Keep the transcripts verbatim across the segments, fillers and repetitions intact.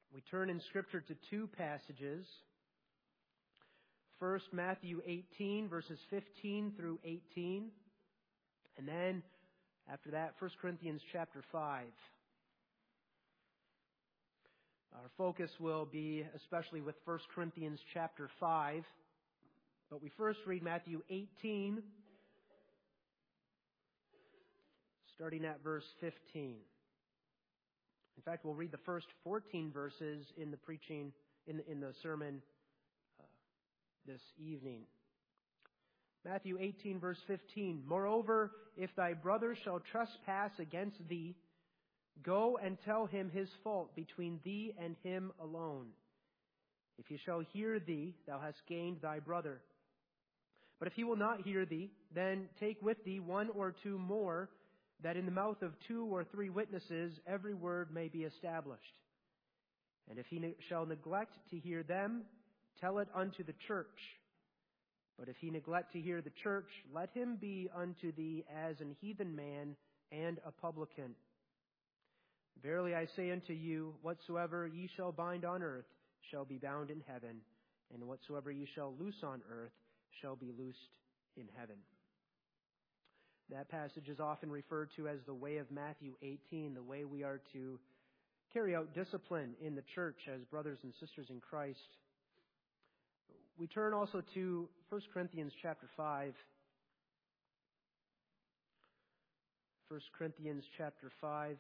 We turn in Scripture to two passages. First, Matthew eighteen, verses fifteen through eighteen. And then, after that, First Corinthians chapter five. Our focus will be especially with First Corinthians chapter five. But we first read Matthew eighteen, starting at verse fifteen. In fact, we'll read the first fourteen verses in the preaching, in the, in the sermon uh, this evening. Matthew eighteen, verse fifteen. Moreover, if thy brother shall trespass against thee, go and tell him his fault between thee and him alone. If he shall hear thee, thou hast gained thy brother. But if he will not hear thee, then take with thee one or two more, that in the mouth of two or three witnesses every word may be established. And if he ne- shall neglect to hear them, tell it unto the church. But if he neglect to hear the church, let him be unto thee as an heathen man and a publican. Verily I say unto you, whatsoever ye shall bind on earth shall be bound in heaven, and whatsoever ye shall loose on earth shall be loosed in heaven. That passage is often referred to as the way of Matthew eighteen, the way we are to carry out discipline in the church as brothers and sisters in Christ. We turn also to First Corinthians chapter five. First Corinthians chapter five.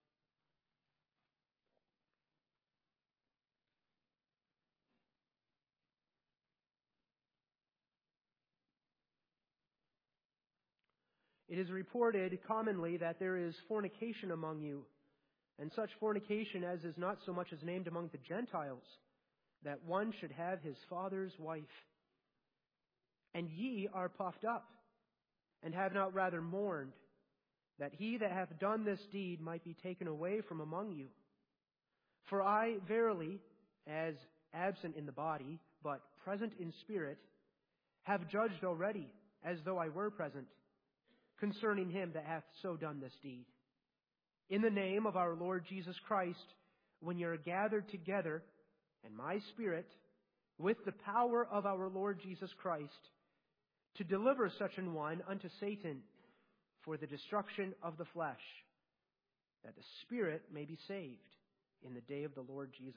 It is reported commonly that there is fornication among you, and such fornication as is not so much as named among the Gentiles, that one should have his father's wife. And ye are puffed up, and have not rather mourned, that he that hath done this deed might be taken away from among you. For I verily, as absent in the body, but present in spirit, have judged already, as though I were present, concerning him that hath so done this deed. In the name of our Lord Jesus Christ, when ye are gathered together, and my spirit, with the power of our Lord Jesus Christ, to deliver such an one unto Satan for the destruction of the flesh, that the spirit may be saved in the day of the Lord Jesus.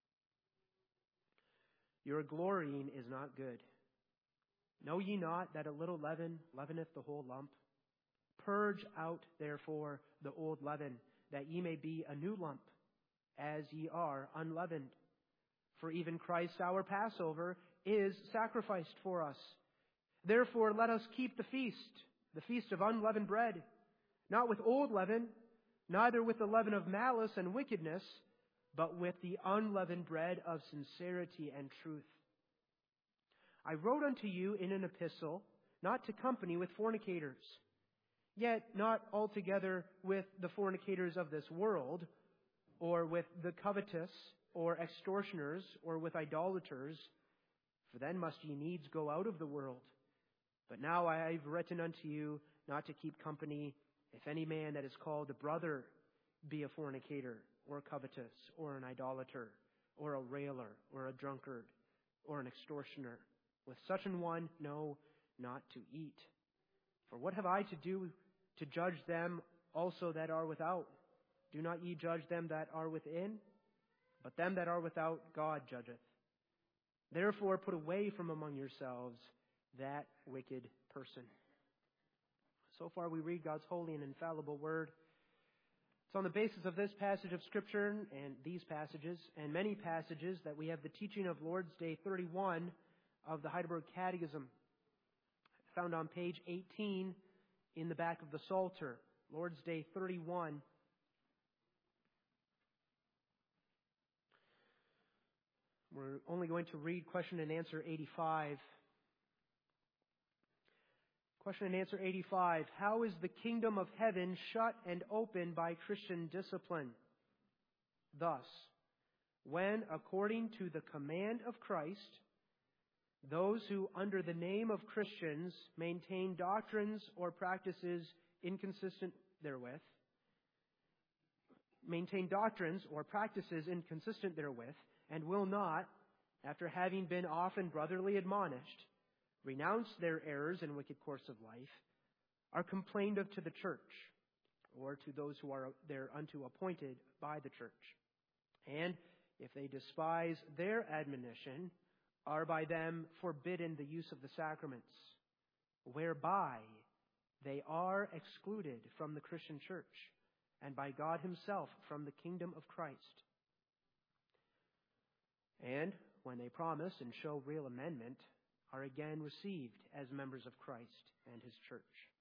Your glorying is not good. Know ye not that a little leaven leaveneth the whole lump? Purge out, therefore, the old leaven, that ye may be a new lump, as ye are unleavened. For even Christ our Passover is sacrificed for us. Therefore let us keep the feast, the feast of unleavened bread, not with old leaven, neither with the leaven of malice and wickedness, but with the unleavened bread of sincerity and truth. I wrote unto you in an epistle, not to company with fornicators, yet not altogether with the fornicators of this world, or with the covetous, or extortioners, or with idolaters, for then must ye needs go out of the world. But now I have written unto you not to keep company, if any man that is called a brother be a fornicator, or covetous, or an idolater, or a railer, or a drunkard, or an extortioner. With such an one, no, not to eat. For what have I to do to judge them also that are without? Do not ye judge them that are within? But them that are without God judgeth. Therefore put away from among yourselves that wicked person. So far we read God's holy and infallible word. It's on the basis of this passage of Scripture and these passages and many passages that we have the teaching of Lord's Day thirty-one of the Heidelberg Catechism, found on page eighteen in the back of the Psalter. Lord's Day thirty-one. We're only going to read question and answer eighty-five. Question and answer eighty-five. How is the kingdom of heaven shut and open by Christian discipline? Thus, when, according to the command of Christ, those who under the name of Christians maintain doctrines or practices inconsistent therewith, maintain doctrines or practices inconsistent therewith, and will not, after having been often brotherly admonished, renounce their errors and wicked course of life, are complained of to the church, or to those who are thereunto appointed by the church. And if they despise their admonition, are by them forbidden the use of the sacraments, whereby they are excluded from the Christian church, and by God himself from the kingdom of Christ. And when they promise and show real amendment, are again received as members of Christ and his church.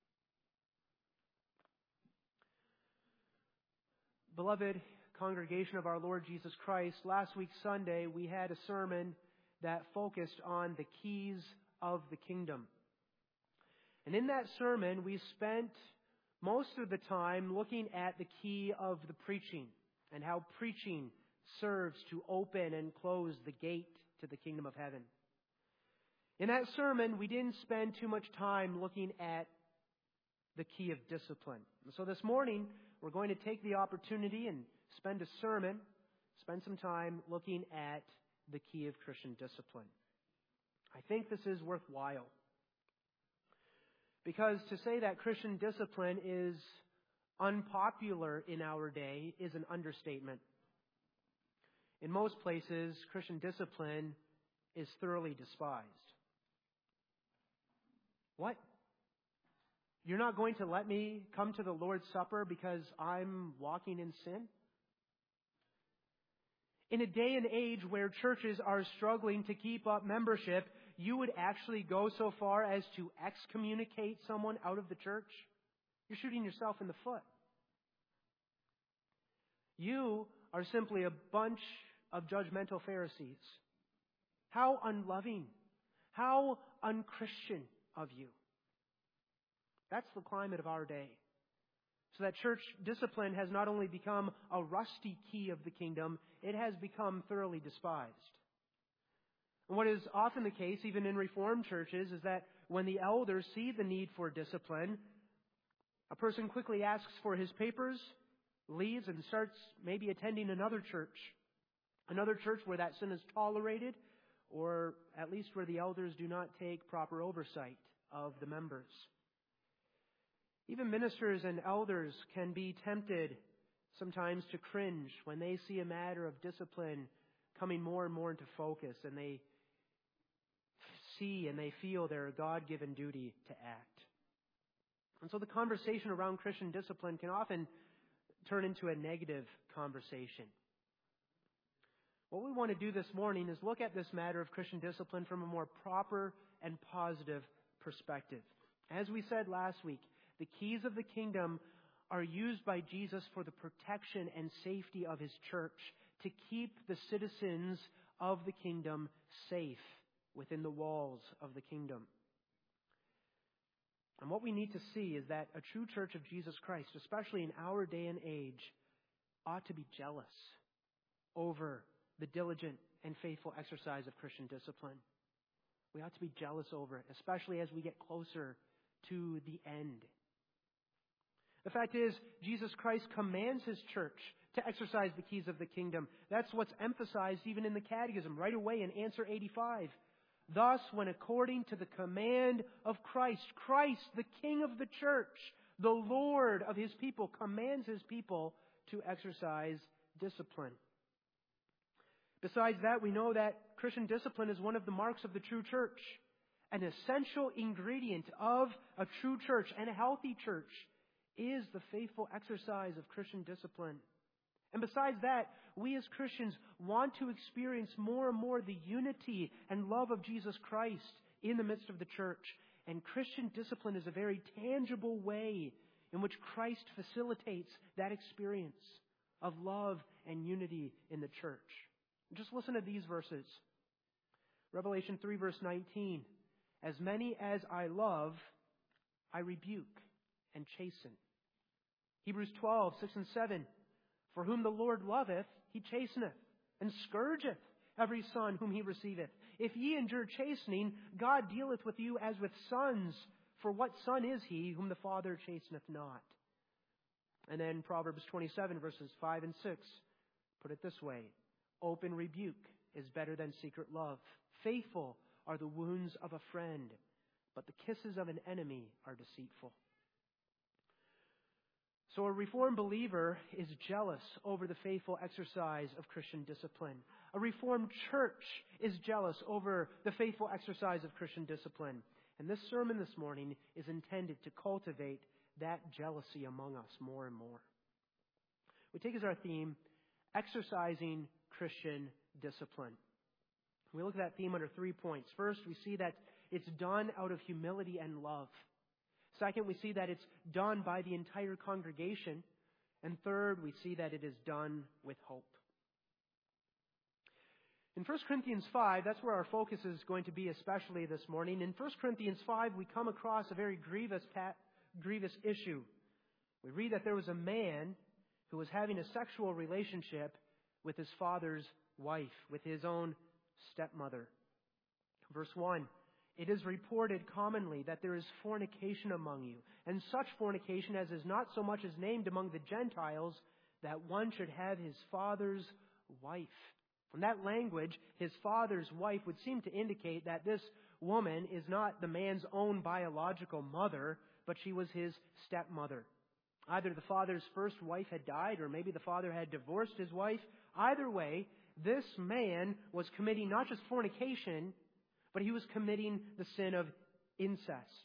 Beloved congregation of our Lord Jesus Christ, last week Sunday we had a sermon that focused on the keys of the kingdom. And in that sermon we spent most of the time looking at the key of the preaching and how preaching serves to open and close the gate to the kingdom of heaven. In that sermon, we didn't spend too much time looking at the key of discipline. And so this morning, we're going to take the opportunity and spend a sermon, spend some time looking at the key of Christian discipline. I think this is worthwhile. Because to say that Christian discipline is unpopular in our day is an understatement. In most places, Christian discipline is thoroughly despised. What? You're not going to let me come to the Lord's Supper because I'm walking in sin? In a day and age where churches are struggling to keep up membership, you would actually go so far as to excommunicate someone out of the church? You're shooting yourself in the foot. You are simply a bunch of judgmental Pharisees. How unloving, how unchristian of you. That's the climate of our day. So that church discipline has not only become a rusty key of the kingdom, it has become thoroughly despised. And what is often the case, even in Reformed churches, is that when the elders see the need for discipline, a person quickly asks for his papers, leaves, and starts maybe attending another church. Another church where that sin is tolerated, or at least where the elders do not take proper oversight of the members. Even ministers and elders can be tempted sometimes to cringe when they see a matter of discipline coming more and more into focus, and they see and they feel their God-given duty to act. And so the conversation around Christian discipline can often turn into a negative conversation. What we want to do this morning is look at this matter of Christian discipline from a more proper and positive perspective. As we said last week, the keys of the kingdom are used by Jesus for the protection and safety of his church, to keep the citizens of the kingdom safe within the walls of the kingdom. And what we need to see is that a true church of Jesus Christ, especially in our day and age, ought to be jealous over the diligent and faithful exercise of Christian discipline. We ought to be jealous over it, especially as we get closer to the end. The fact is, Jesus Christ commands his church to exercise the keys of the kingdom. That's what's emphasized even in the Catechism right away in answer eighty-five. Thus, when according to the command of Christ, Christ, the King of the church, the Lord of his people, commands his people to exercise discipline. Besides that, we know that Christian discipline is one of the marks of the true church. An essential ingredient of a true church and a healthy church is the faithful exercise of Christian discipline. And besides that, we as Christians want to experience more and more the unity and love of Jesus Christ in the midst of the church. And Christian discipline is a very tangible way in which Christ facilitates that experience of love and unity in the church. Just listen to these verses. Revelation three, verse nineteen. As many as I love, I rebuke and chasten. Hebrews twelve, six and seven. For whom the Lord loveth, he chasteneth, and scourgeth every son whom he receiveth. If ye endure chastening, God dealeth with you as with sons. For what son is he whom the Father chasteneth not? And then Proverbs twenty-seven, verses five and six, put it this way: open rebuke is better than secret love. Faithful are the wounds of a friend, but the kisses of an enemy are deceitful. So a Reformed believer is jealous over the faithful exercise of Christian discipline. A Reformed church is jealous over the faithful exercise of Christian discipline. And this sermon this morning is intended to cultivate that jealousy among us more and more. We take as our theme, exercising Christian discipline. We look at that theme under three points. First, we see that it's done out of humility and love. Second, we see that it's done by the entire congregation. And third, we see that it is done with hope. In First Corinthians five, that's where our focus is going to be, especially this morning. In First Corinthians five, we come across a very grievous, grievous issue. We read that there was a man who was having a sexual relationship with his father's wife, with his own stepmother. Verse one, it is reported commonly that there is fornication among you, and such fornication as is not so much as named among the Gentiles, that one should have his father's wife. From that language, his father's wife would seem to indicate that this woman is not the man's own biological mother, but she was his stepmother. Either the father's first wife had died, or maybe the father had divorced his wife. Either way, this man was committing not just fornication, but he was committing the sin of incest.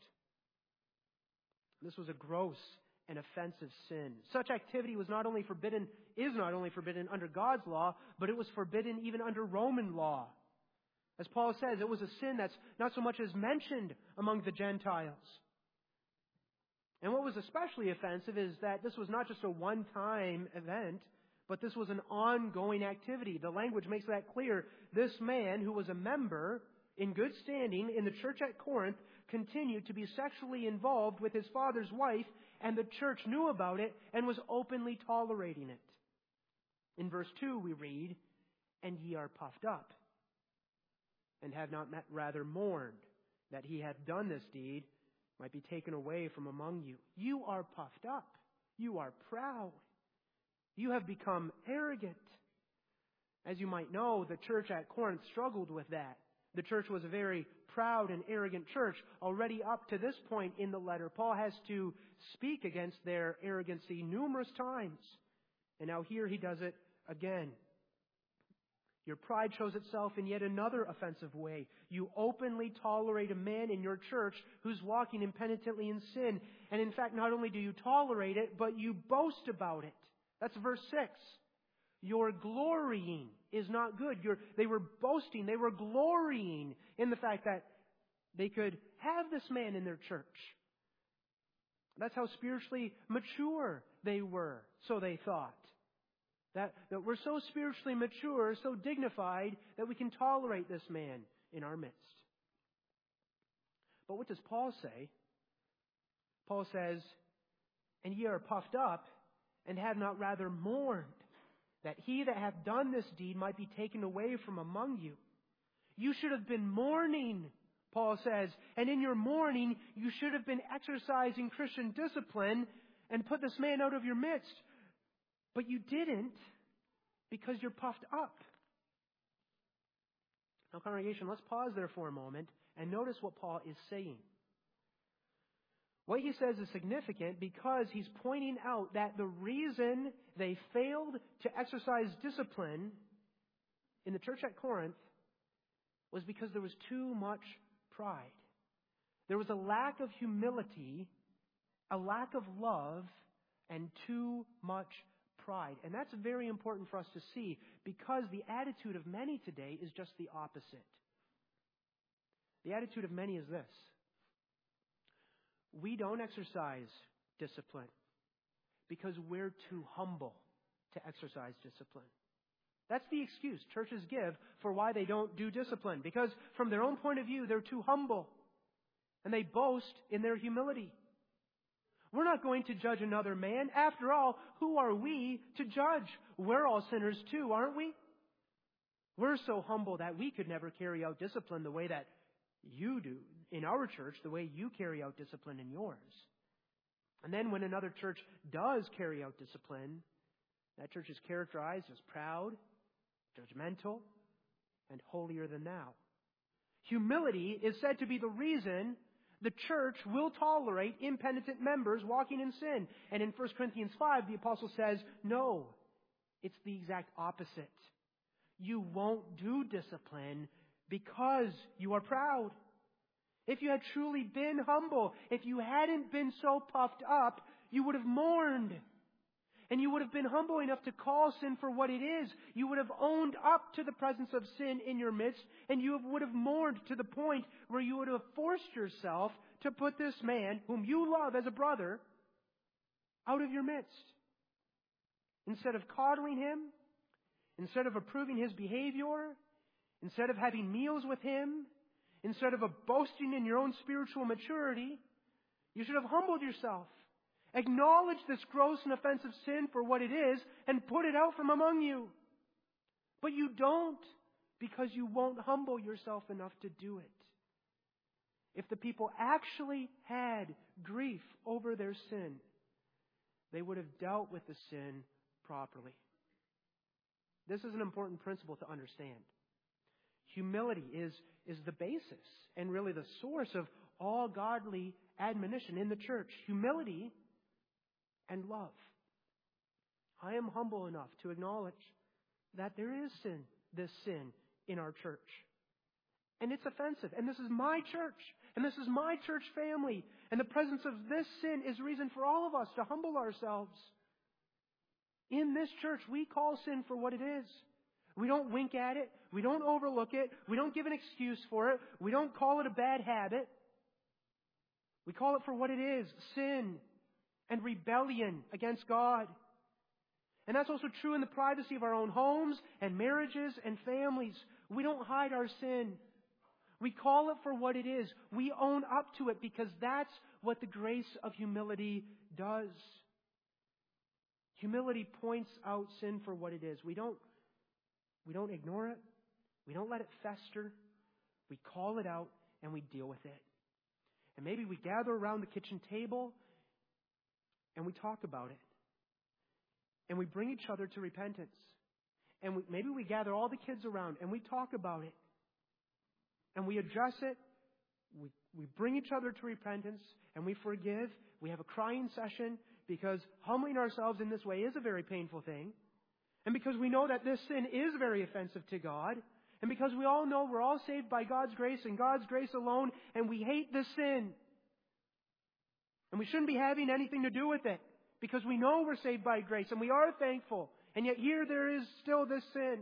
This was a gross and offensive sin. Such activity was not only forbidden, is not only forbidden under God's law, but it was forbidden even under Roman law. As Paul says, it was a sin that's not so much as mentioned among the Gentiles. And what was especially offensive is that this was not just a one-time event, but this was an ongoing activity. The language makes that clear. This man, who was a member in good standing in the church at Corinth, continued to be sexually involved with his father's wife, and the church knew about it and was openly tolerating it. In verse two we read, "And ye are puffed up, and have not met, rather mourned, that he hath done this deed, might be taken away from among you." You are puffed up. You are proud. You have become arrogant. As you might know, the church at Corinth struggled with that. The church was a very proud and arrogant church. Already up to this point in the letter, Paul has to speak against their arrogancy numerous times. And now here he does it again. Your pride shows itself in yet another offensive way. You openly tolerate a man in your church who's walking impenitently in sin. And in fact, not only do you tolerate it, but you boast about it. That's verse six. Your glorying is not good. You're, they were boasting, they were glorying in the fact that they could have this man in their church. That's how spiritually mature they were, so they thought. That, that we're so spiritually mature, so dignified, that we can tolerate this man in our midst. But what does Paul say? Paul says, "And ye are puffed up, and have not rather mourned, that he that hath done this deed might be taken away from among you." You should have been mourning, Paul says, and in your mourning, you should have been exercising Christian discipline and put this man out of your midst. But you didn't, because you're puffed up. Now, congregation, let's pause there for a moment and notice what Paul is saying. What he says is significant because he's pointing out that the reason they failed to exercise discipline in the church at Corinth was because there was too much pride. There was a lack of humility, a lack of love, and too much pride. And that's very important for us to see because the attitude of many today is just the opposite. The attitude of many is this: we don't exercise discipline because we're too humble to exercise discipline. That's the excuse churches give for why they don't do discipline. Because from their own point of view, they're too humble. And they boast in their humility. We're not going to judge another man. After all, who are we to judge? We're all sinners too, aren't we? We're so humble that we could never carry out discipline the way that you do in our church, the way you carry out discipline in yours. And then when another church does carry out discipline, that church is characterized as proud, judgmental, and holier than thou. Humility is said to be the reason the church will tolerate impenitent members walking in sin. And in First Corinthians five, the apostle says, no, it's the exact opposite. You won't do discipline because you are proud. If you had truly been humble, if you hadn't been so puffed up, you would have mourned. And you would have been humble enough to call sin for what it is. You would have owned up to the presence of sin in your midst, and you would have mourned to the point where you would have forced yourself to put this man, whom you love as a brother, out of your midst. Instead of coddling him, instead of approving his behavior, instead of having meals with him, instead of boasting in your own spiritual maturity, you should have humbled yourself. Acknowledge this gross and offensive sin for what it is and put it out from among you. But you don't, because you won't humble yourself enough to do it. If the people actually had grief over their sin, they would have dealt with the sin properly. This is an important principle to understand. Humility is, is the basis and really the source of all godly admonition in the church. Humility and love. I am humble enough to acknowledge that there is sin, this sin, in our church. And it's offensive. And this is my church. And this is my church family. And the presence of this sin is reason for all of us to humble ourselves. In this church, we call sin for what it is. We don't wink at it. We don't overlook it. We don't give an excuse for it. We don't call it a bad habit. We call it for what it is, sin and rebellion against God. And that's also true in the privacy of our own homes and marriages and families. We don't hide our sin. We call it for what it is. We own up to it because that's what the grace of humility does. Humility points out sin for what it is. We don't, we don't ignore it. We don't let it fester. We call it out and we deal with it. And maybe we gather around the kitchen table and we talk about it. And we bring each other to repentance. And we, maybe we gather all the kids around and we talk about it. And we address it. We, we bring each other to repentance and we forgive. We have a crying session because humbling ourselves in this way is a very painful thing. And because we know that this sin is very offensive to God. And because we all know we're all saved by God's grace and God's grace alone, and we hate this sin. And we shouldn't be having anything to do with it because we know we're saved by grace and we are thankful. And yet here there is still this sin.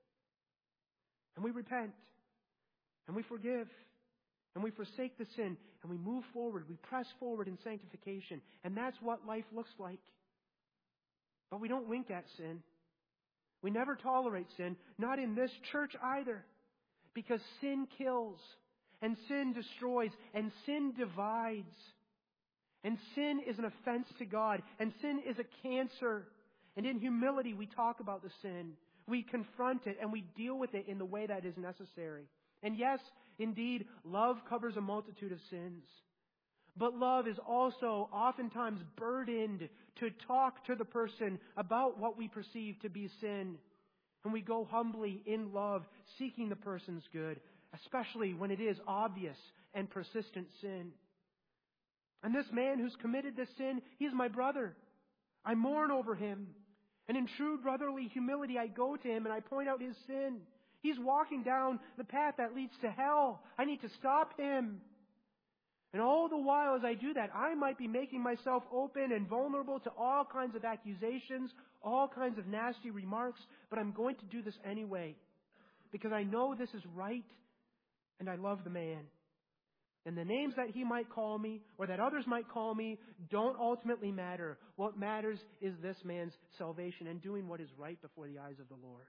And we repent. And we forgive. And we forsake the sin. And we move forward. We press forward in sanctification. And that's what life looks like. But we don't wink at sin. We never tolerate sin. Not in this church either. Because sin kills. And sin destroys. And sin divides. And sin is an offense to God. And sin is a cancer. And in humility we talk about the sin. We confront it and we deal with it in the way that is necessary. And yes, indeed, love covers a multitude of sins. But love is also oftentimes burdened to talk to the person about what we perceive to be sin. And we go humbly in love, seeking the person's good, especially when it is obvious and persistent sin. And this man who's committed this sin, he's my brother. I mourn over him. And in true brotherly humility, I go to him and I point out his sin. He's walking down the path that leads to hell. I need to stop him. And all the while as I do that, I might be making myself open and vulnerable to all kinds of accusations, all kinds of nasty remarks, but I'm going to do this anyway. Because I know this is right and I love the man. And the names that he might call me, or that others might call me, don't ultimately matter. What matters is this man's salvation and doing what is right before the eyes of the Lord.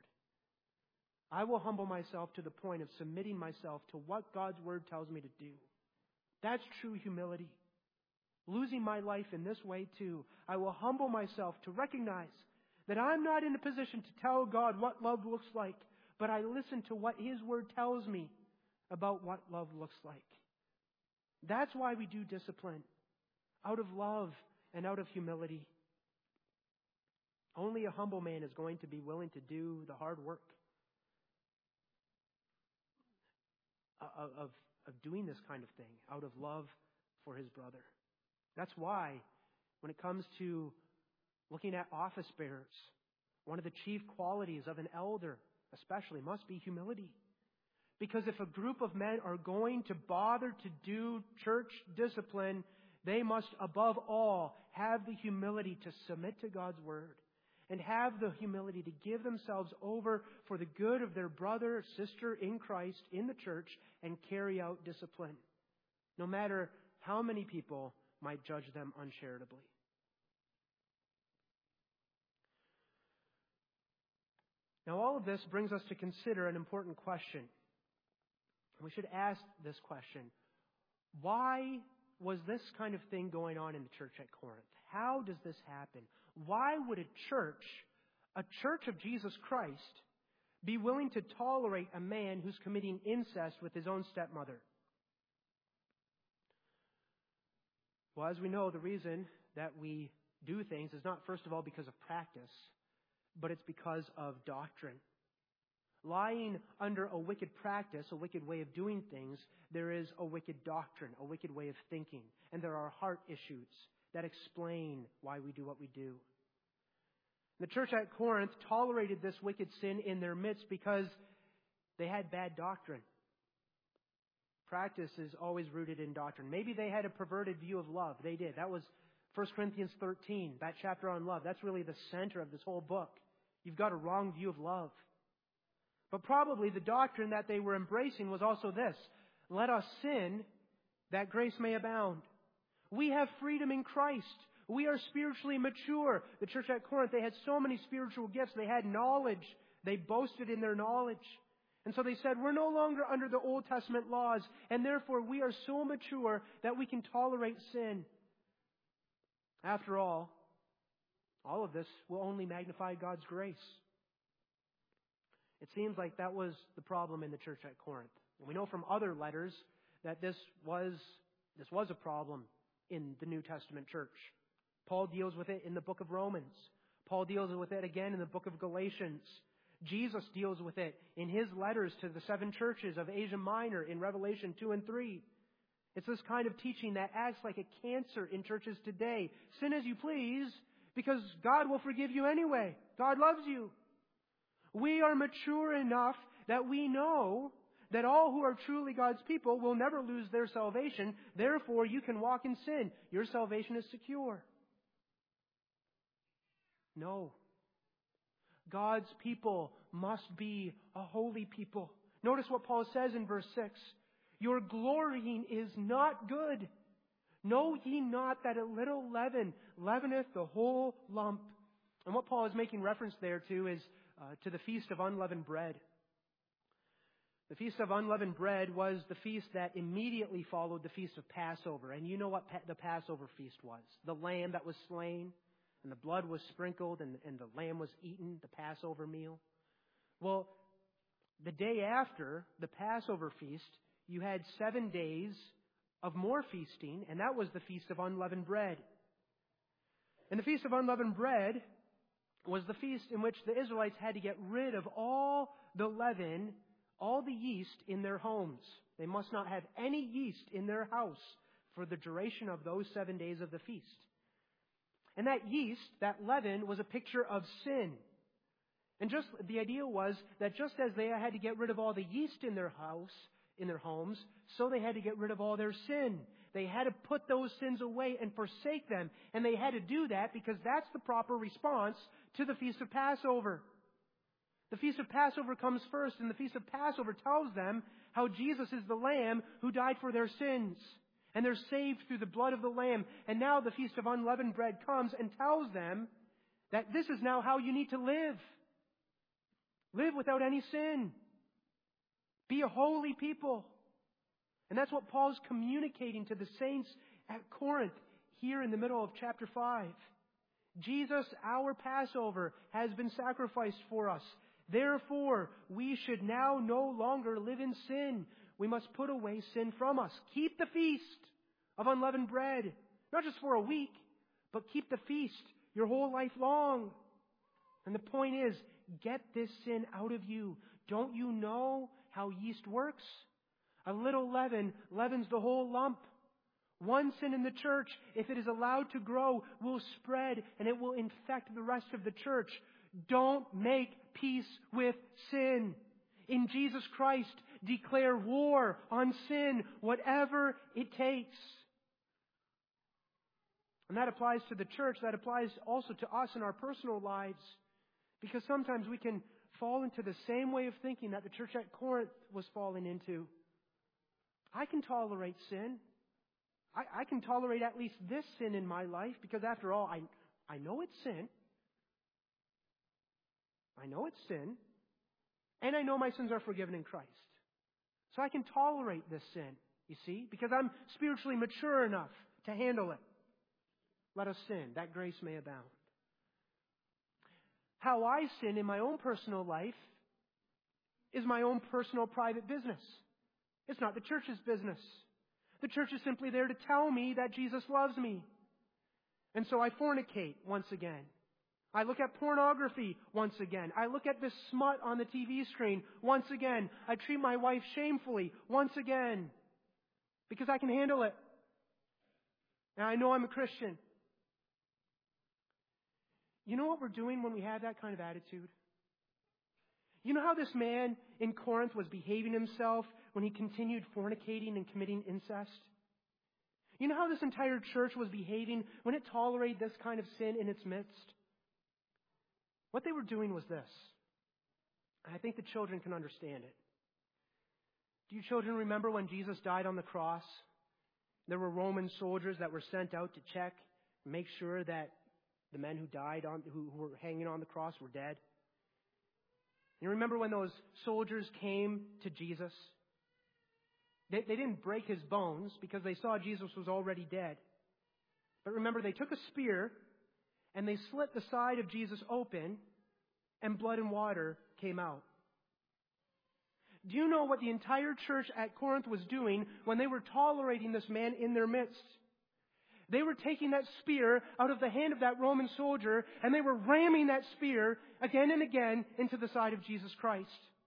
I will humble myself to the point of submitting myself to what God's Word tells me to do. That's true humility. Losing my life in this way too, I will humble myself to recognize that I'm not in a position to tell God what love looks like, but I listen to what His Word tells me about what love looks like. That's why we do discipline. Out of love and out of humility. Only a humble man is going to be willing to do the hard work of, of, of doing this kind of thing out of love for his brother. That's why when it comes to looking at office bearers, one of the chief qualities of an elder especially must be humility. Because if a group of men are going to bother to do church discipline, they must above all have the humility to submit to God's word and have the humility to give themselves over for the good of their brother or sister in Christ in the church and carry out discipline, no matter how many people might judge them uncharitably. Now, all of this brings us to consider an important question. We should ask this question: why was this kind of thing going on in the church at Corinth? How does this happen? Why would a church, a church of Jesus Christ, be willing to tolerate a man who's committing incest with his own stepmother? Well, as we know, the reason that we do things is not, first of all, because of practice, but it's because of doctrine. Lying under a wicked practice, a wicked way of doing things, there is a wicked doctrine, a wicked way of thinking. And there are heart issues that explain why we do what we do. The church at Corinth tolerated this wicked sin in their midst because they had bad doctrine. Practice is always rooted in doctrine. Maybe they had a perverted view of love. They did. That was First Corinthians thirteen, that chapter on love. That's really the center of this whole book. You've got a wrong view of love. But probably the doctrine that they were embracing was also this: let us sin that grace may abound. We have freedom in Christ. We are spiritually mature. The church at Corinth, they had so many spiritual gifts. They had knowledge. They boasted in their knowledge. And so they said, we're no longer under the Old Testament laws, and therefore we are so mature that we can tolerate sin. After all, all of this will only magnify God's grace. It seems like that was the problem in the church at Corinth. And we know from other letters that this was, this was a problem in the New Testament church. Paul deals with it in the book of Romans. Paul deals with it again in the book of Galatians. Jesus deals with it in his letters to the seven churches of Asia Minor in Revelation two and three. It's this kind of teaching that acts like a cancer in churches today. Sin as you please, because God will forgive you anyway. God loves you. We are mature enough that we know that all who are truly God's people will never lose their salvation. Therefore, you can walk in sin. Your salvation is secure. No. God's people must be a holy people. Notice what Paul says in verse six. Your glorying is not good. Know ye not that a little leaven leaveneth the whole lump? And what Paul is making reference there to is uh, to the Feast of Unleavened Bread. The Feast of Unleavened Bread was the feast that immediately followed the Feast of Passover. And you know what pa- the Passover feast was. The lamb that was slain, and the blood was sprinkled, and, and the lamb was eaten, the Passover meal. Well, the day after the Passover feast, you had seven days of more feasting, and that was the Feast of Unleavened Bread. And the Feast of Unleavened Bread was the feast in which the Israelites had to get rid of all the leaven, all the yeast in their homes. They must not have any yeast in their house for the duration of those seven days of the feast. And that yeast, that leaven, was a picture of sin. And just the idea was that just as they had to get rid of all the yeast in their house, in their homes, so they had to get rid of all their sin. They had to put those sins away and forsake them. And they had to do that because that's the proper response to the Feast of Passover. The Feast of Passover comes first, and the Feast of Passover tells them how Jesus is the Lamb who died for their sins. And they're saved through the blood of the Lamb. And now the Feast of Unleavened Bread comes and tells them that this is now how you need to live. Live without any sin. Be a holy people. And that's what Paul's communicating to the saints at Corinth here in the middle of chapter five. Jesus, our Passover, has been sacrificed for us. Therefore, we should now no longer live in sin. We must put away sin from us. Keep the feast of unleavened bread, not just for a week, but keep the feast your whole life long. And the point is, get this sin out of you. Don't you know how yeast works? A little leaven leavens the whole lump. One sin in the church, if it is allowed to grow, will spread and it will infect the rest of the church. Don't make peace with sin. In Jesus Christ, declare war on sin, whatever it takes. And that applies to the church. That applies also to us in our personal lives. Because sometimes we can fall into the same way of thinking that the church at Corinth was falling into. I can tolerate sin. I, I can tolerate at least this sin in my life because after all, I, I know it's sin. I know it's sin. And I know my sins are forgiven in Christ. So I can tolerate this sin, you see, because I'm spiritually mature enough to handle it. Let us sin, that grace may abound. How I sin in my own personal life is my own personal private business. It's not the church's business. The church is simply there to tell me that Jesus loves me. And so I fornicate once again. I look at pornography once again. I look at this smut on the T V screen once again. I treat my wife shamefully once again because I can handle it. And I know I'm a Christian. You know what we're doing when we have that kind of attitude? You know how this man in Corinth was behaving himself when he continued fornicating and committing incest? You know how this entire church was behaving when it tolerated this kind of sin in its midst? What they were doing was this. I think the children can understand it. Do you children remember when Jesus died on the cross? There were Roman soldiers that were sent out to check and make sure that the men who died on, who, who were hanging on the cross were dead. You remember when those soldiers came to Jesus? They, they didn't break his bones because they saw Jesus was already dead. But remember, they took a spear and they slit the side of Jesus open and blood and water came out. Do you know what the entire church at Corinth was doing when they were tolerating this man in their midst? They were taking that spear out of the hand of that Roman soldier and they were ramming that spear again and again into the side of Jesus Christ.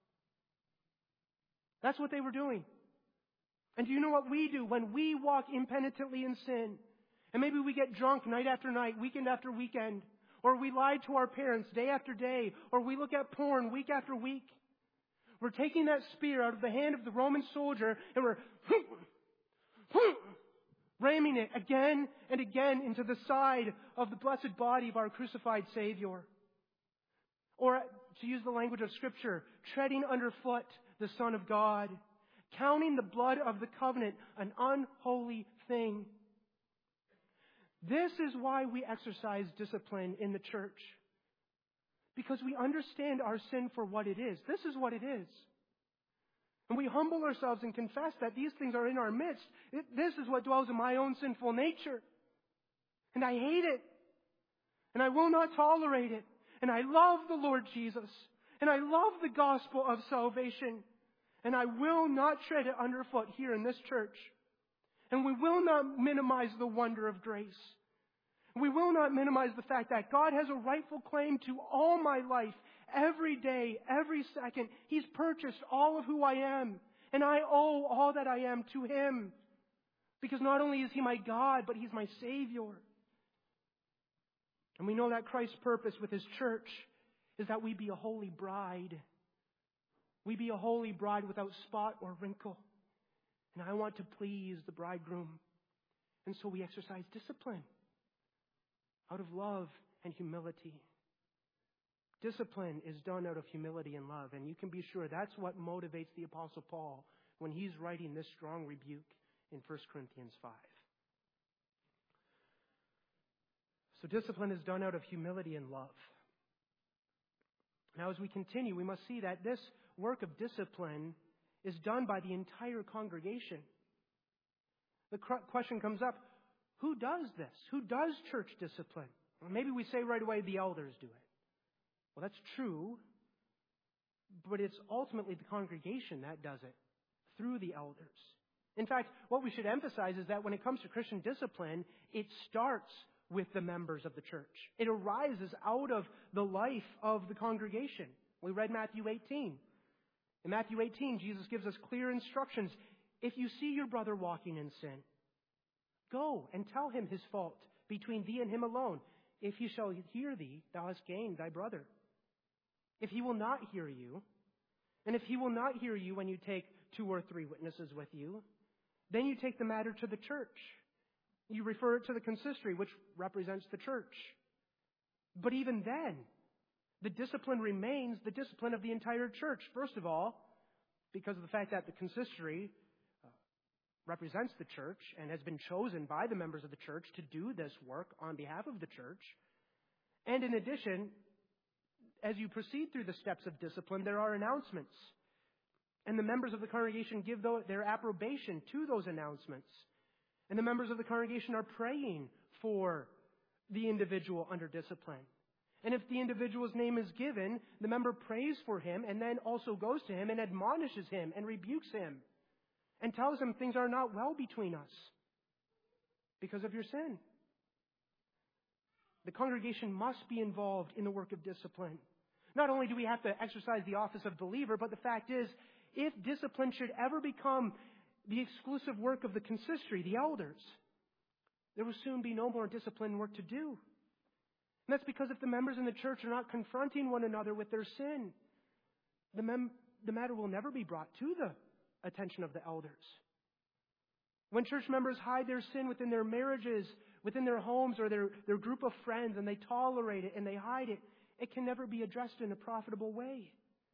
That's what they were doing. And do you know what we do when we walk impenitently in sin? And maybe we get drunk night after night, weekend after weekend. Or we lie to our parents day after day. Or we look at porn week after week. We're taking that spear out of the hand of the Roman soldier and we're ramming it again and again into the side of the blessed body of our crucified Savior. Or, to use the language of Scripture, treading underfoot the Son of God. Counting the blood of the covenant an unholy thing. This is why we exercise discipline in the church. Because we understand our sin for what it is. This is what it is. And we humble ourselves and confess that these things are in our midst. It, this is what dwells in my own sinful nature. And I hate it. And I will not tolerate it. And I love the Lord Jesus. And I love the gospel of salvation. And I will not tread it underfoot here in this church. And we will not minimize the wonder of grace. We will not minimize the fact that God has a rightful claim to all my life, every day, every second. He's purchased all of who I am. And I owe all that I am to Him. Because not only is He my God, but He's my Savior. And we know that Christ's purpose with His church is that we be a holy bride. We be a holy bride without spot or wrinkle. And I want to please the bridegroom. And so we exercise discipline out of love and humility. Discipline is done out of humility and love. And you can be sure that's what motivates the Apostle Paul when he's writing this strong rebuke in First Corinthians five. So discipline is done out of humility and love. Now as we continue, we must see that this work of discipline is done by the entire congregation. The question comes up, who does this? Who does church discipline? Well, maybe we say right away the elders do it. Well, that's true, but it's ultimately the congregation that does it through the elders. In fact, what we should emphasize is that when it comes to Christian discipline, it starts with the members of the church. It arises out of the life of the congregation. We read Matthew eighteen. In Matthew eighteen, Jesus gives us clear instructions. If you see your brother walking in sin, go and tell him his fault between thee and him alone. If he shall hear thee, thou hast gained thy brother. If he will not hear you, and if he will not hear you when you take two or three witnesses with you, then you take the matter to the church. You refer it to the consistory, which represents the church. But even then, the discipline remains the discipline of the entire church. First of all, because of the fact that the consistory uh, represents the church and has been chosen by the members of the church to do this work on behalf of the church. And in addition, as you proceed through the steps of discipline, there are announcements. And the members of the congregation give their approbation to those announcements. And the members of the congregation are praying for the individual under discipline. And if the individual's name is given, the member prays for him and then also goes to him and admonishes him and rebukes him and tells him things are not well between us because of your sin. The congregation must be involved in the work of discipline. Not only do we have to exercise the office of believer, but the fact is, if discipline should ever become the exclusive work of the consistory, the elders, there will soon be no more discipline work to do. And that's because if the members in the church are not confronting one another with their sin, the, mem- the matter will never be brought to the attention of the elders. When church members hide their sin within their marriages, within their homes, or their, their group of friends, and they tolerate it and they hide it, it can never be addressed in a profitable way.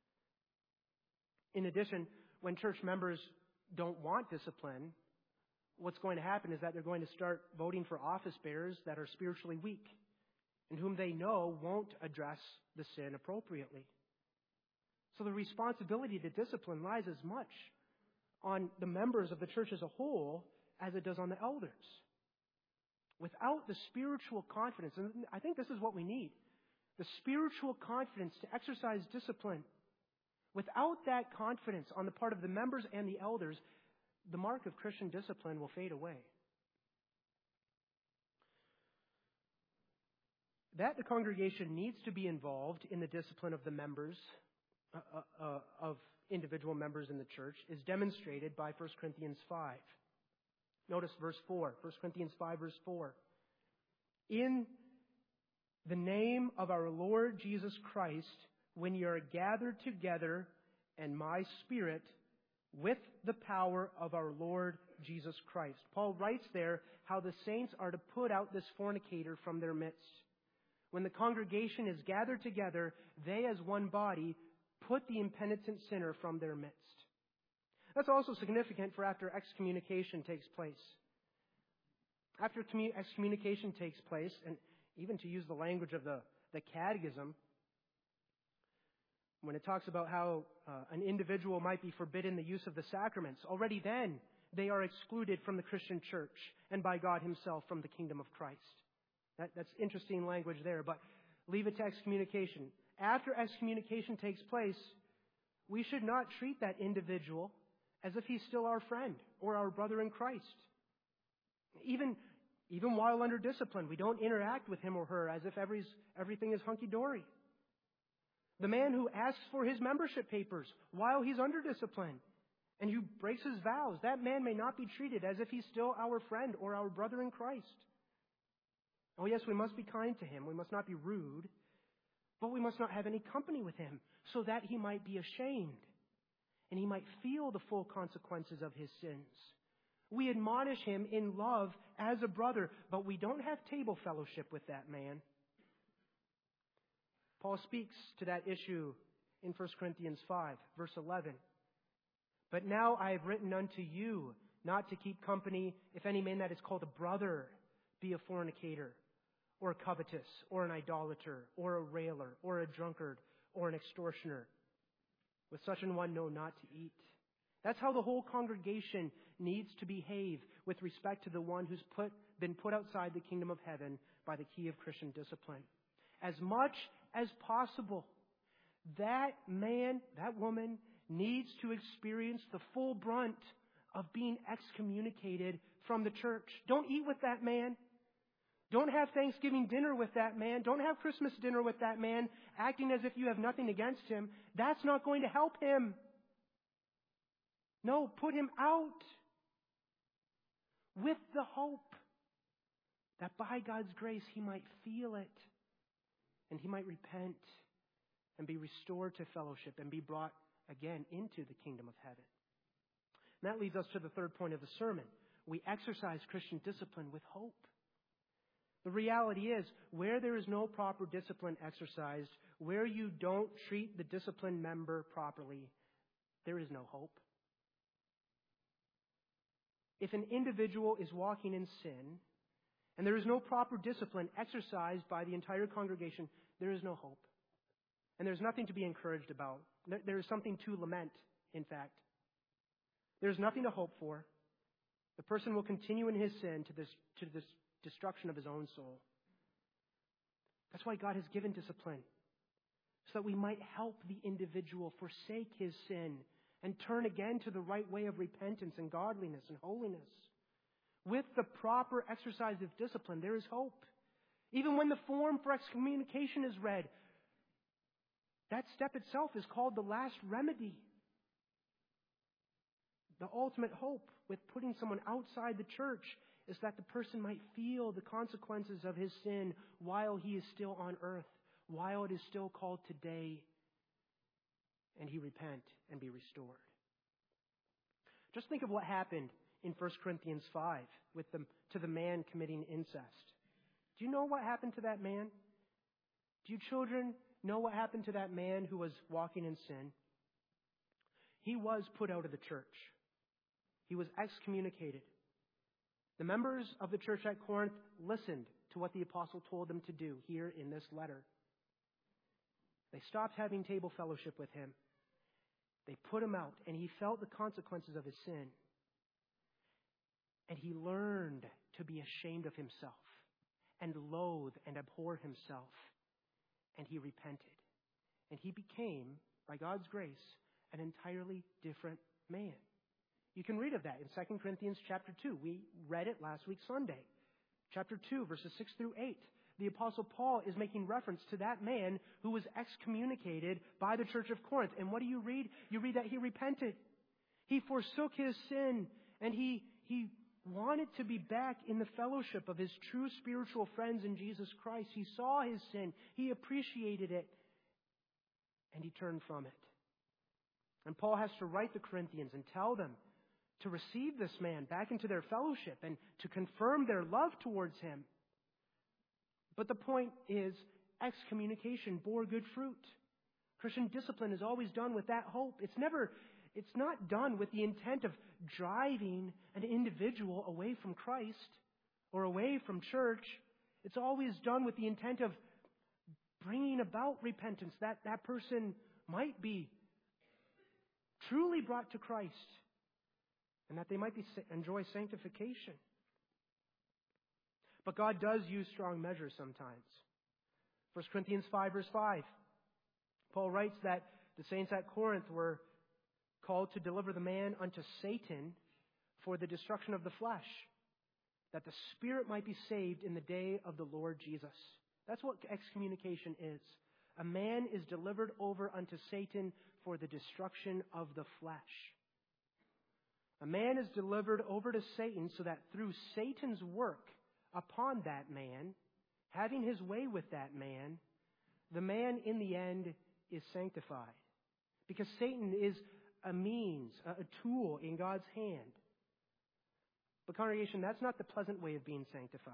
In addition, when church members don't want discipline, what's going to happen is that they're going to start voting for office bearers that are spiritually weak and whom they know won't address the sin appropriately. So the responsibility to discipline lies as much on the members of the church as a whole as it does on the elders. Without the spiritual confidence, and I think this is what we need, the spiritual confidence to exercise discipline, without that confidence on the part of the members and the elders, the mark of Christian discipline will fade away. That the congregation needs to be involved in the discipline of the members, uh, uh, uh, of individual members in the church, is demonstrated by First Corinthians five. Notice verse four, First Corinthians five, verse four. In the name of our Lord Jesus Christ, when you are gathered together, and my spirit, with the power of our Lord Jesus Christ. Paul writes there how the saints are to put out this fornicator from their midst. When the congregation is gathered together, they as one body put the impenitent sinner from their midst. That's also significant for after excommunication takes place. After excommunication takes place, and even to use the language of the, the catechism, when it talks about how uh, an individual might be forbidden the use of the sacraments, already then they are excluded from the Christian church and by God himself from the kingdom of Christ. That, that's interesting language there, but leave it to excommunication. After excommunication takes place, we should not treat that individual as if he's still our friend or our brother in Christ. Even, even while under discipline, we don't interact with him or her as if every, everything is hunky-dory. The man who asks for his membership papers while he's under discipline and who breaks his vows, that man may not be treated as if he's still our friend or our brother in Christ. Oh yes, we must be kind to him. We must not be rude. But we must not have any company with him so that he might be ashamed and he might feel the full consequences of his sins. We admonish him in love as a brother, but we don't have table fellowship with that man. Paul speaks to that issue in First Corinthians five, verse eleven. But now I have written unto you not to keep company if any man that is called a brother be a fornicator, or a covetous, or an idolater, or a railer, or a drunkard, or an extortioner. With such an one, no, not to eat. That's how the whole congregation needs to behave with respect to the one who's put, been put outside the kingdom of heaven by the key of Christian discipline. As much as possible, that man, that woman, needs to experience the full brunt of being excommunicated from the church. Don't eat with that man. Don't have Thanksgiving dinner with that man. Don't have Christmas dinner with that man, acting as if you have nothing against him. That's not going to help him. No, put him out with the hope that by God's grace he might feel it and he might repent and be restored to fellowship and be brought again into the kingdom of heaven. And that leads us to the third point of the sermon. We exercise Christian discipline with hope. The reality is, where there is no proper discipline exercised, where you don't treat the disciplined member properly, there is no hope. If an individual is walking in sin, and there is no proper discipline exercised by the entire congregation, there is no hope. And there's nothing to be encouraged about. There is something to lament, in fact. There's nothing to hope for. The person will continue in his sin to this, to this destruction of his own soul. That's why God has given discipline, so that we might help the individual forsake his sin and turn again to the right way of repentance and godliness and holiness. With the proper exercise of discipline, there is hope. Even when the form for excommunication is read, that step itself is called the last remedy. The ultimate hope with putting someone outside the church is that the person might feel the consequences of his sin while he is still on earth, while it is still called today, and he repent and be restored. Just think of what happened in First Corinthians five with the, to the man committing incest. Do you know what happened to that man? Do you children know what happened to that man who was walking in sin? He was put out of the church. He was excommunicated. The members of the church at Corinth listened to what the apostle told them to do here in this letter. They stopped having table fellowship with him. They put him out, and he felt the consequences of his sin. And he learned to be ashamed of himself and loathe and abhor himself. And he repented. And he became, by God's grace, an entirely different man. You can read of that in Second Corinthians chapter two. We read it last week Sunday. Chapter two, verses six through eight. The Apostle Paul is making reference to that man who was excommunicated by the church of Corinth. And what do you read? You read that he repented. He forsook his sin, and he, he wanted to be back in the fellowship of his true spiritual friends in Jesus Christ. He saw his sin. He appreciated it, and he turned from it. And Paul has to write the Corinthians and tell them to receive this man back into their fellowship and to confirm their love towards him. But the point is, excommunication bore good fruit. Christian discipline is always done with that hope. It's never, it's not done with the intent of driving an individual away from Christ or away from church. It's always done with the intent of bringing about repentance, that that person might be truly brought to Christ, and that they might be, enjoy sanctification. But God does use strong measures sometimes. First Corinthians five, verse five. Paul writes that the saints at Corinth were called to deliver the man unto Satan for the destruction of the flesh, that the spirit might be saved in the day of the Lord Jesus. That's what excommunication is. A man is delivered over unto Satan for the destruction of the flesh. A man is delivered over to Satan so that through Satan's work upon that man, having his way with that man, the man in the end is sanctified. Because Satan is a means, a tool in God's hand. But congregation, that's not the pleasant way of being sanctified.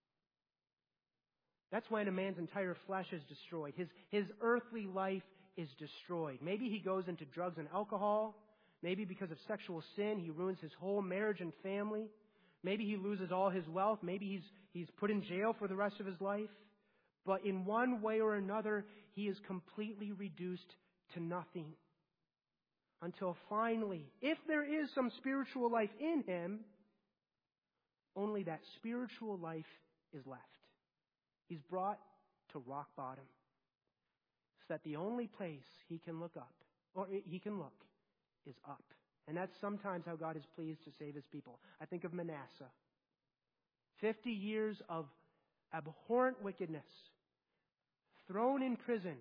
That's when a man's entire flesh is destroyed. His, his earthly life is destroyed. Maybe he goes into drugs and alcohol. Maybe because of sexual sin, he ruins his whole marriage and family. Maybe he loses all his wealth. Maybe he's, he's put in jail for the rest of his life. But in one way or another, he is completely reduced to nothing. Until finally, if there is some spiritual life in him, only that spiritual life is left. He's brought to rock bottom, so that the only place he can look up, or he can look, is up. And that's sometimes how God is pleased to save his people. I think of Manasseh. Fifty years of abhorrent wickedness, thrown in prison.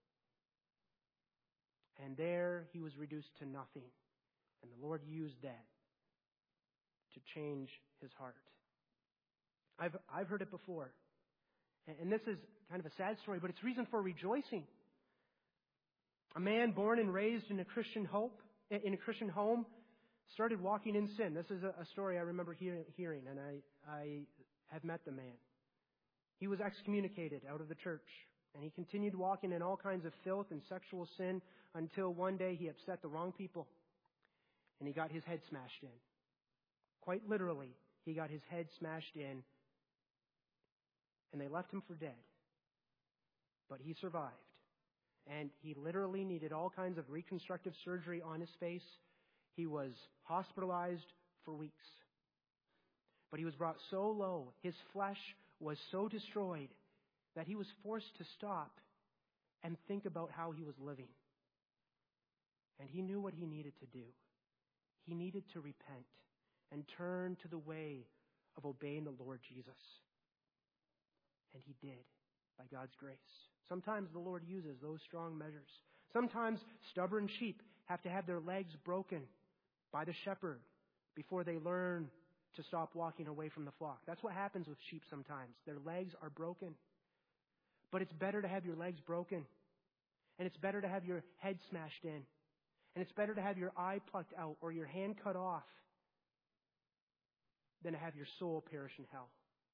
And there he was reduced to nothing. And the Lord used that to change his heart. I've, I've heard it before. And, and this is kind of a sad story, but it's reason for rejoicing. A man born and raised in a Christian hope, in a Christian home, started walking in sin. This is a, a story I remember hear, hearing, and I, I have met the man. He was excommunicated out of the church, and he continued walking in all kinds of filth and sexual sin until one day he upset the wrong people, and he got his head smashed in. Quite literally, he got his head smashed in, and they left him for dead. But he survived. And he literally needed all kinds of reconstructive surgery on his face. He was hospitalized for weeks. But he was brought so low, his flesh was so destroyed, that he was forced to stop and think about how he was living. And he knew what he needed to do. He needed to repent and turn to the way of obeying the Lord Jesus. And he did, by God's grace. Sometimes the Lord uses those strong measures. Sometimes stubborn sheep have to have their legs broken by the shepherd before they learn to stop walking away from the flock. That's what happens with sheep sometimes. Their legs are broken. But it's better to have your legs broken. And it's better to have your head smashed in. And it's better to have your eye plucked out or your hand cut off than to have your soul perish in hell.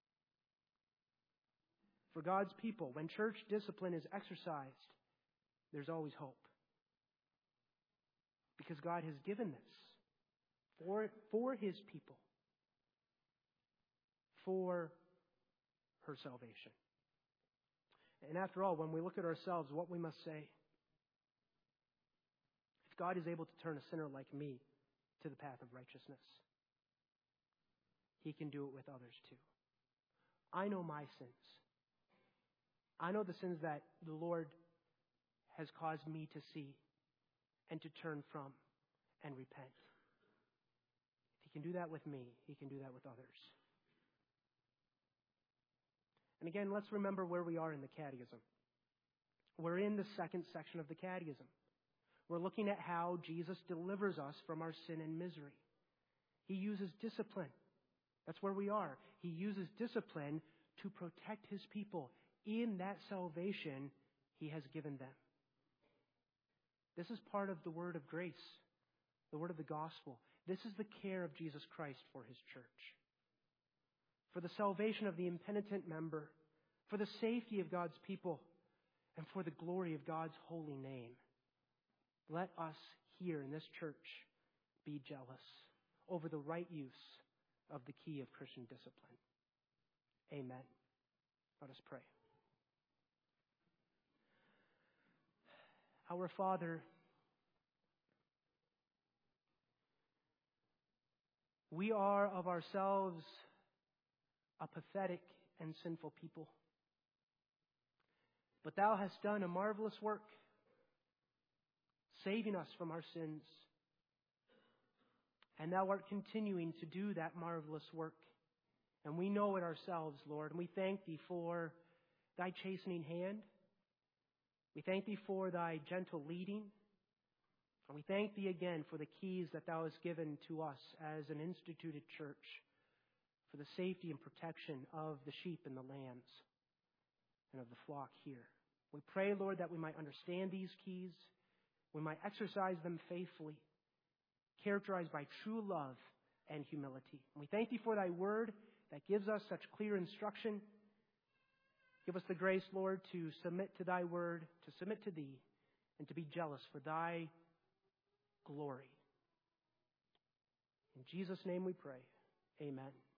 For God's people, when church discipline is exercised, there's always hope. Because God has given this for, for His people, for her salvation. And after all, when we look at ourselves, what we must say, if God is able to turn a sinner like me to the path of righteousness, He can do it with others too. I know my sins. I know the sins that the Lord has caused me to see and to turn from and repent. If He can do that with me, He can do that with others. And again, let's remember where we are in the catechism. We're in the second section of the catechism. We're looking at how Jesus delivers us from our sin and misery. He uses discipline. That's where we are. He uses discipline to protect His people in that salvation He has given them. This is part of the word of grace, the word of the gospel. This is the care of Jesus Christ for His church. For the salvation of the impenitent member, for the safety of God's people, and for the glory of God's holy name. Let us here in this church be jealous over the right use of the key of Christian discipline. Amen. Let us pray. Our Father, we are of ourselves a pathetic and sinful people. But Thou hast done a marvelous work, saving us from our sins. And Thou art continuing to do that marvelous work. And we know it ourselves, Lord. And we thank Thee for Thy chastening hand. We thank Thee for Thy gentle leading. And we thank Thee again for the keys that Thou hast given to us as an instituted church for the safety and protection of the sheep and the lambs and of the flock here. We pray, Lord, that we might understand these keys. We might exercise them faithfully, characterized by true love and humility. And we thank Thee for Thy word that gives us such clear instruction. Give us the grace, Lord, to submit to Thy word, to submit to Thee, and to be jealous for Thy glory. In Jesus' name we pray. Amen.